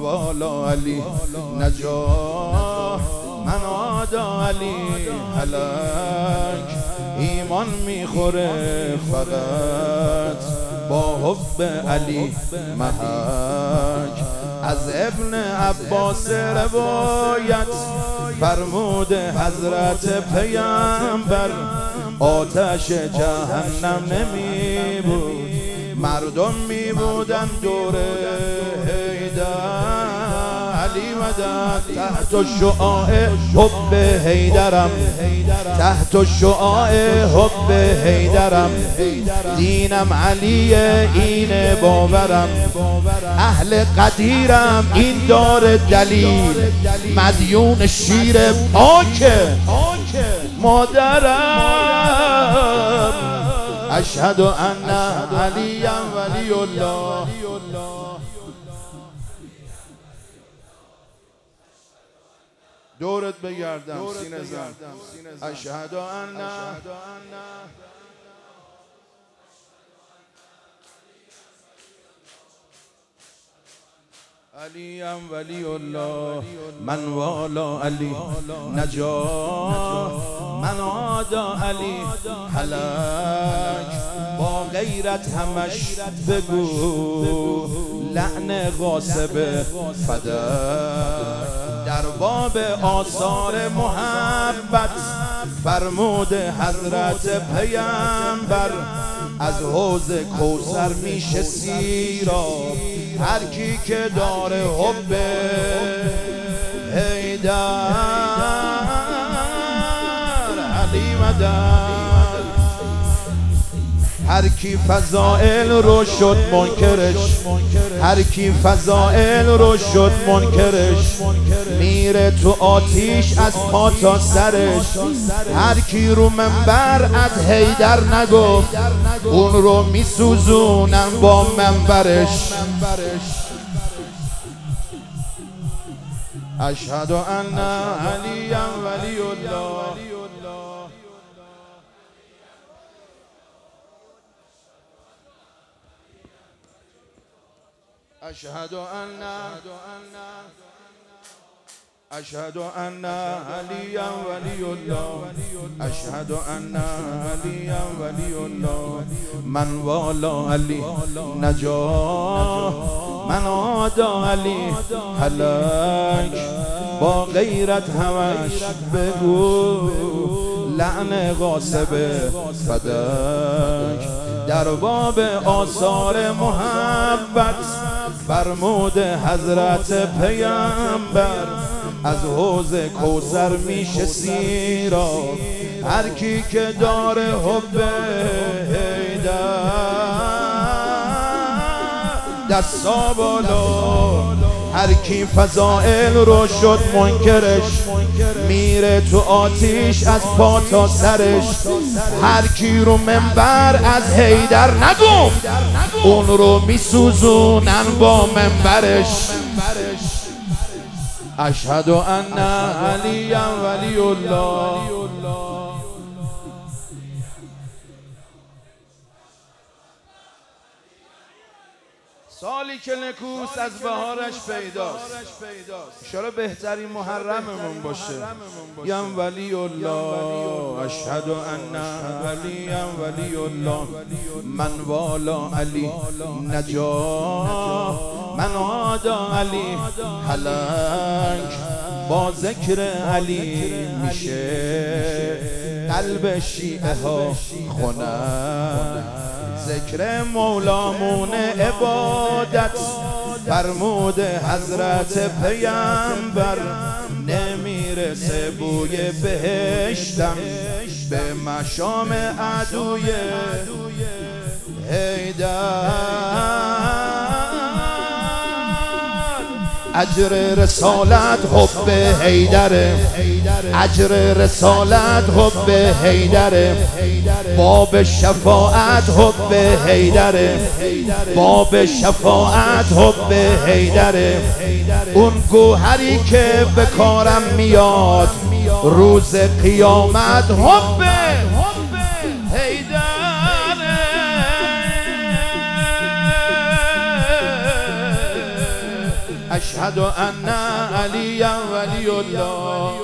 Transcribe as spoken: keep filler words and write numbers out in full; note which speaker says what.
Speaker 1: والا علی نجا من آدا علی هلک ایمان میخوره فقط با حب علی محک. از ابن عباس روایت فرموده حضرت پیامبر آتش جهنم نمی بود، مردم می بودن دور حیدر. علی مدد تحت شعاع حب حیدرم، تحت شعاع حب حیدرم. دینم علیه این باورم، اهل قدیرم این دار دلیل. مدیون شیر پاک مادرم. اشهد ان علی ولی الله. دورت بگردم سینه زن. اشهد ان علی ولی الله. من والا علی نجا من آدا علی هلک. با غیرت همش بگو لعن غاصب فدک. در باب آثار محبت فرموده حضرت پیامبر از حوض کوثر میشه سیراب هر کی که داره حب حیدر. علی مدد هر کی فضائل رو شد منکرش، هر کی فضائل رو شد منکرش میره تو آتیش از پا تا سرش. هر کی رو منبر از حیدر نگفت اون رو میسوزونن با منبرش. اشهد ان علی ولی الله. اشهد ان اشهد ان علی ولی الله. اشهد ان علی ولی الله. من والا علی نجا من آدا علی هلک. با غیرت همش بگو لعن غاصب فدک. در باب آثار محبت فرموده حضرت پیامبر از حوض کوثر میشه سیراب هر کی که داره حب حیدر. دستا بالا هر کی فضائل رو شد منکرش میره تو آتیش از پا تا سرش. هر کی رو منبر از حیدر نگفت اون رو میسوزونن با منبرش. اشهد ان علی ولی الله. سالی که نکوس از بهارش پیداست، انشاءالله بهترین محرممون باشه. یم ولی الله. اشهد ان علی ولی الله. من والا علی نجا من آدا علی هلک. با ذکر علی میشه قلب شیعه ها خنک. ذکر مولامون عبادت فرموده حضرت پیامبر نمیرسه بوی بهشتم به مشام عدوی حیدر. اجر رسالت حب حیدر، اجر رسالت حب حیدر. باب شفاعت حب حیدر، باب شفاعت حب حیدر. اون گوهری که به کارم میاد روز قیامت حب حیدر. اشهد ان علی ولی الله.